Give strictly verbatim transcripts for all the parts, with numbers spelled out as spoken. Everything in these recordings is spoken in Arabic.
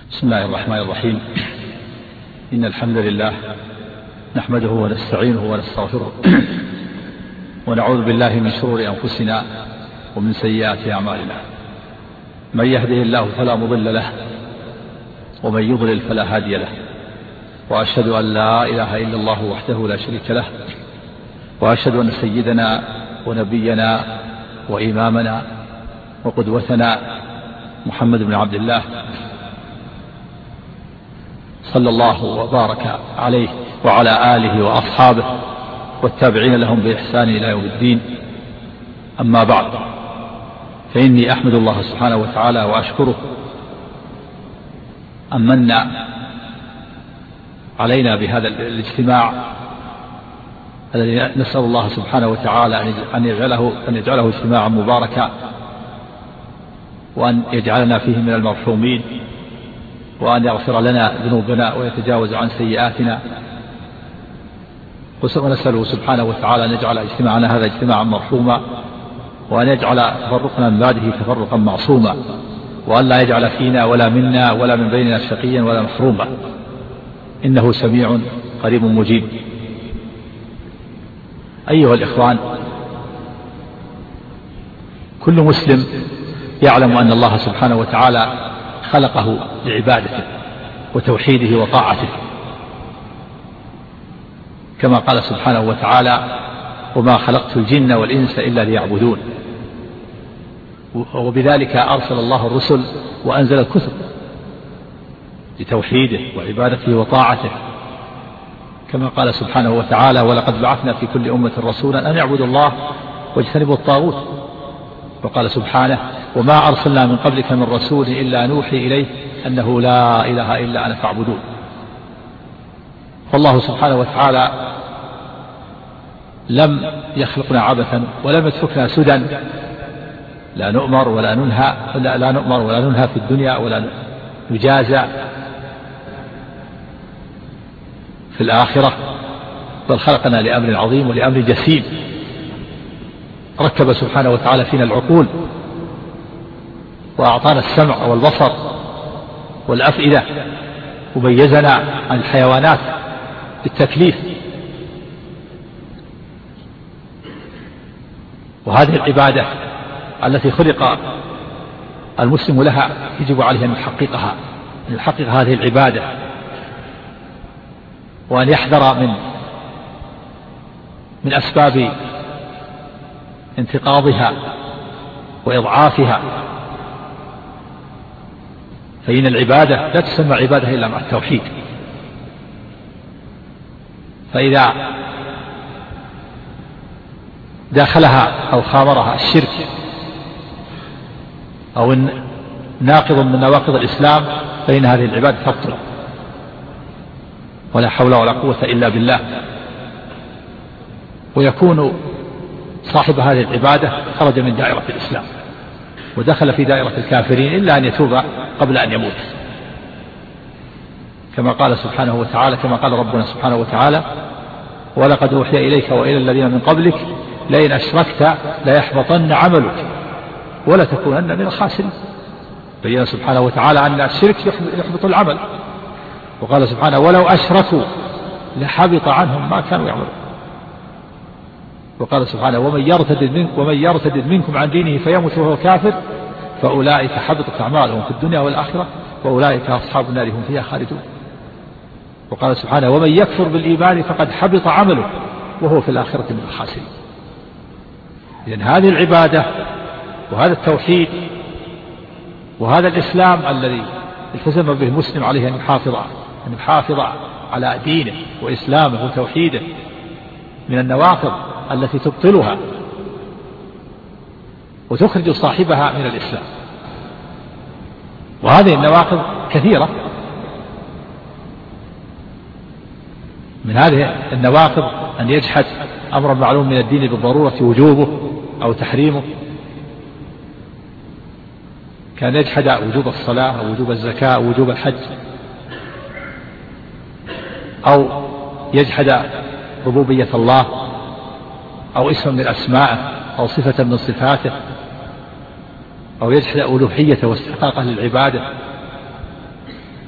بسم الله الرحمن الرحيم. إن الحمد لله نحمده ونستعينه ونستغفره ونعوذ بالله من شرور أنفسنا ومن سيئات أعمالنا. من يهده الله فلا مضل له ومن يضلل فلا هادي له، وأشهد أن لا إله إلا الله وحده لا شريك له، وأشهد أن سيدنا ونبينا وإمامنا وقدوتنا محمد بن عبد الله صلى الله وبارك عليه وعلى آله وأصحابه والتابعين لهم بإحسان إلى يوم الدين. أما بعد، فإني أحمد الله سبحانه وتعالى وأشكره أن من علينا بهذا الاجتماع الذي نسأل الله سبحانه وتعالى أن يجعله, أن يجعله اجتماعا مباركا، وأن يجعلنا فيه من المرحومين، وأن يغفر لنا ذنوبنا ويتجاوز عن سيئاتنا. ونسأله سبحانه وتعالى أن يجعل اجتماعنا هذا اجتماعا مرحوما، وأن يجعل تفرقنا من بعده تفرقا معصوما، وأن لا يجعل فينا ولا منا ولا من بيننا شقيا ولا محروما، إنه سميع قريب مجيب. أيها الإخوان، كل مسلم يعلم أن الله سبحانه وتعالى خلقه لعبادته وتوحيده وطاعته، كما قال سبحانه وتعالى: وما خلقت الجن والإنس إلا ليعبدون. وبذلك أرسل الله الرسل وأنزل الكتب لتوحيده وعبادته وطاعته، كما قال سبحانه وتعالى: ولقد بعثنا في كل أمة رسولا أن يعبدوا الله واجتنبوا الطاغوت. وقال سبحانه: وما أرسلنا من قبلك من رسول إلا نوحي إليه أنه لا إله إلا أنا فاعبدون. فالله سبحانه وتعالى لم يخلقنا عبثا، ولم يتركنا سدى لا نؤمر ولا ننهى لا, لا نؤمر ولا ننهى في الدنيا ولا نجازى في الآخرة، بل خلقنا لأمر عظيم ولأمر جسيم. ركب سبحانه وتعالى فينا العقول، وأعطانا السمع والبصر والأفئدة، وميزنا عن الحيوانات بالتكليف. وهذه العبادة التي خلق المسلم لها يجب عليه أن يحققها أن يحقق هذه العبادة، وأن يحذر من من أسباب انتقاضها وإضعافها، فإن العبادة لا تسمى عبادة إلا مع التوحيد. فإذا داخلها أو خامرها الشرك أو ناقض من نواقض الإسلام فإن هذه العبادة تبطل، ولا حول ولا قوة إلا بالله. ويكون صاحب هذه العبادة خرج من دائرة الإسلام ودخل في دائرة الكافرين، إلا أن يتوب قبل أن يموت، كما قال سبحانه وتعالى كما قال ربنا سبحانه وتعالى: ولقد أوحي إليك وإلى الذين من قبلك لئن أشركت ليحبطن عملك ولتكونن من الخاسرين. بين سبحانه وتعالى أن الشرك يحبط العمل، وقال سبحانه: ولو أشركوا لحبط عنهم ما كانوا يعملون. وقال سبحانه: ومن يرتد منكم ومن يرتد منكم عن دينه فيمت وهو كافر فأولئك حبطت أعمالهم في الدنيا والآخرة وأولئك أصحاب النار هم فيها خالدون. وقال سبحانه: ومن يكفر بالإيمان فقد حبط عمله وهو في الآخرة من الخاسرين. إذن هذه العبادة وهذا التوحيد وهذا الإسلام الذي التزم به المسلم عليه أن يحافظ أن يحافظ على دينه وإسلامه وتوحيده من النواقض التي تبطلها وتخرج صاحبها من الإسلام. وهذه النواقض كثيرة. من هذه النواقض أن يجحد أمر معلوم من الدين بالضرورة وجوبه أو تحريمه، كان يجحد وجوب الصلاة أو وجوب الزكاة أو وجوب الحج، أو يجحد ربوبية الله أو اسم من أسمائه أو صفة من صفاته، أو يجحد ألوهيته واستحقاقه للعبادة،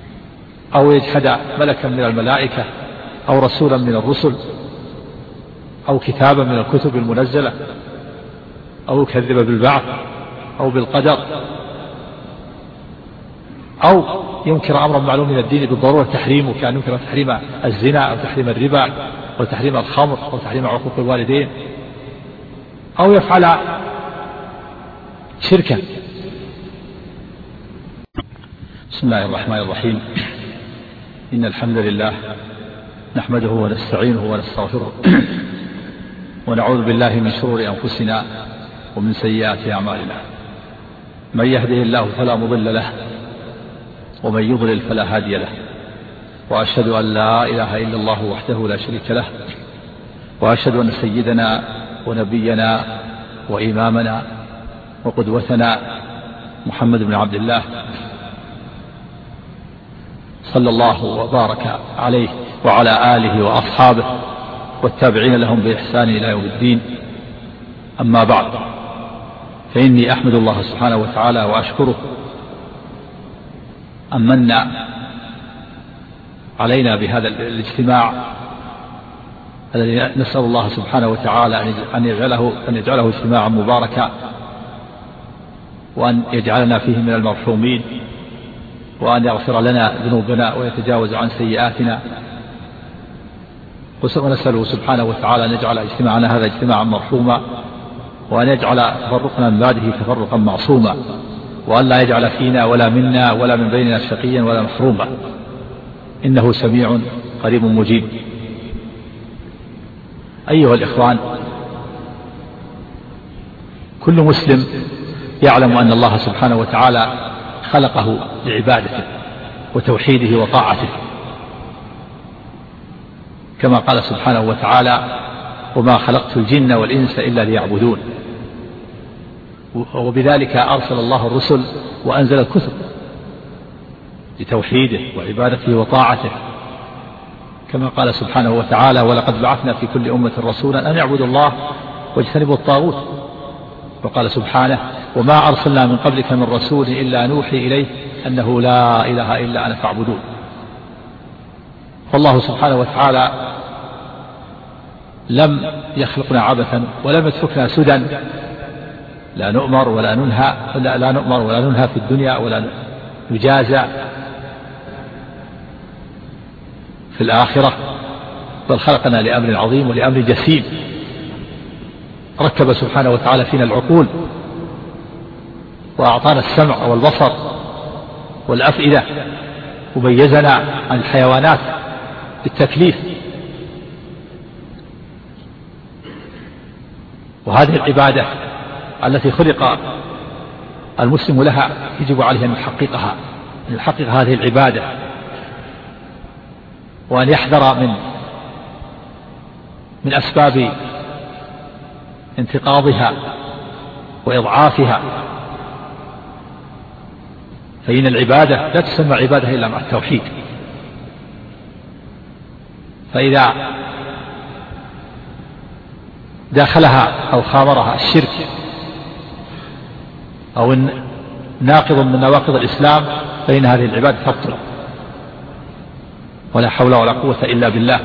أو يجحد ملكا من الملائكة أو رسولا من الرسل أو كتابا من الكتب المنزلة أو يكذب بالبعث أو بالقدر أو ينكر أمرا معلوم من الدين بالضرورة تحريمه، كأن ينكر تحريم الزنا أو تحريم الربا أو تحريم الخمر أو تحريم عقوق الوالدين، أو يفعل شركا. بسم الله الرحمن الرحيم. إن الحمد لله نحمده ونستعينه ونستغفره ونعوذ بالله من شرور أنفسنا ومن سيئات أعمالنا. من يهده الله فلا مضل له ومن يضلل فلا هادي له، وأشهد أن لا إله إلا الله وحده لا شريك له، وأشهد أن سيدنا ونبينا وإمامنا وقدوتنا محمد بن عبد الله صلى الله وبارك عليه وعلى آله وأصحابه والتابعين لهم بإحسان إلى يوم الدين. أما بعد، فإني أحمد الله سبحانه وتعالى وأشكره أن من علينا بهذا الاجتماع الذي نسأل الله سبحانه وتعالى أن يجعله, أن يجعله اجتماعا مباركا، وأن يجعلنا فيه من المرحومين، وأن يغفر لنا ذنوبنا ويتجاوز عن سيئاتنا. ونسأله سبحانه وتعالى أن يجعل اجتماعنا هذا اجتماعا مرحوما، وأن يجعل تفرقنا من بعده تفرقا معصوما، وأن لا يجعل فينا ولا منا ولا من بيننا شقيا ولا محروما، إنه سميع قريب مجيب. أيها الإخوان، كل مسلم يعلم أن الله سبحانه وتعالى خلقه لعبادته وتوحيده وطاعته، كما قال سبحانه وتعالى: وما خلقت الجن والإنس إلا ليعبدون. وبذلك أرسل الله الرسل وأنزل الكتب لتوحيده وعبادته وطاعته، كما قال سبحانه وتعالى: ولقد بعثنا في كل أمة رسولا أن يعبدوا الله واجتنبوا الطاغوت. وقال سبحانه: وما أرسلنا من قبلك من رسول إلا نوحي إليه أنه لا إله إلا أنا فاعبدون. فالله سبحانه وتعالى لم يخلقنا عبثا ولم يتركنا سدى، لا نؤمر ولا ننهى لا, لا نؤمر ولا ننهى في الدنيا ولا نجازى في الآخرة، بل خلقنا لأمر عظيم ولأمر جسيم. ركب سبحانه وتعالى فينا العقول، وأعطانا السمع والبصر والأفئدة، وميزنا عن الحيوانات بالتكليف. وهذه العبادة التي خلق المسلم لها يجب عليه أن يحققها أن يحقق هذه العبادة، وأن يحذر من من أسباب انتقاضها وإضعافها، فإن العبادة لا تسمى عبادة إلا مع التوحيد. فإذا داخلها أو خامرها الشرك أو ناقض من نواقض الإسلام فإن هذه العبادة تبطل، ولا حول ولا قوة إلا بالله،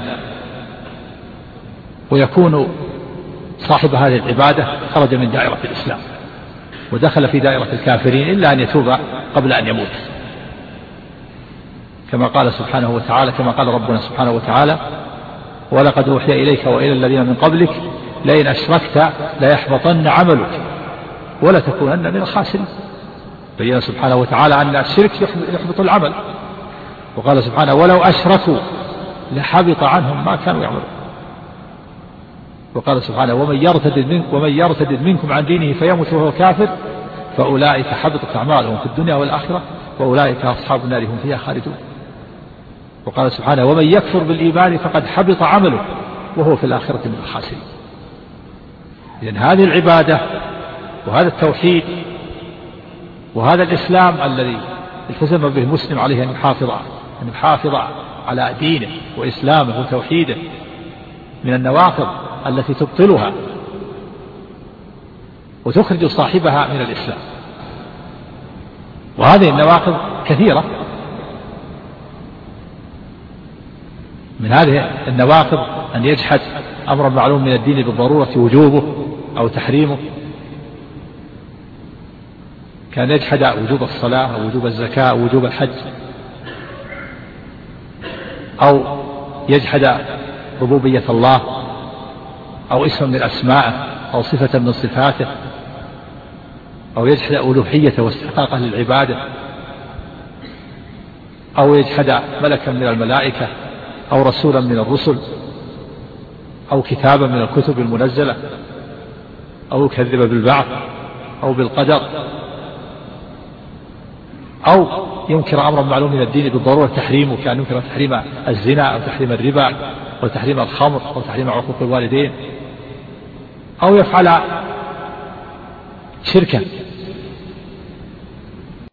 ويكون صاحب هذه العبادة خرج من دائرة الإسلام ودخل في دائرة الكافرين، إلا أن يتوب قبل أن يموت، كما قال سبحانه وتعالى كما قال ربنا سبحانه وتعالى: ولقد أوحي إليك وإلى الذين من قبلك لئن أشركت ليحبطن عملك ولا تكونن من الخاسرين. بين سبحانه وتعالى أن الشرك يحبط العمل، وقال سبحانه: ولو أشركوا لحبط عنهم ما كانوا يعملون. وقال سبحانه: ومن يرتد منكم ومن يرتد منكم عن دينه فيمت وهو كافر فأولئك حبطت أعمالهم في الدنيا والآخرة وأولئك أصحاب النار هم فيها خالدون. وقال سبحانه: ومن يكفر بالإيمان فقد حبط عمله وهو في الآخرة من الخاسرين. إذن هذه العبادة وهذا التوحيد وهذا الإسلام الذي التزم به المسلم عليه أن يحافظ أن يحافظ على دينه وإسلامه وتوحيده من النواقض التي تبطلها وتخرج صاحبها من الإسلام. وهذه النواقض كثيرة، من هذه النواقض أن يجحد أمر معلوم من الدين بالضرورة وجوبه أو تحريمه، كان يجحد وجوب الصلاة أو وجوب الزكاة أو وجوب الحج، أو يجحد ربوبية الله أو اسم من أسمائه أو صفة من صفاته، أو يجحد ألوهيته واستحقاقه للعبادة، أو يجحد ملكا من الملائكة أو رسولا من الرسل أو كتابا من الكتب المنزلة، أو يكذب بالبعث أو بالقدر، أو ينكر أمرا معلوم من الدين بالضرورة تحريمه، كأن ينكر تحريم الزنا أو تحريم الربا أو تحريم الخمر أو تحريم عقوق الوالدين، أو يفعل شركا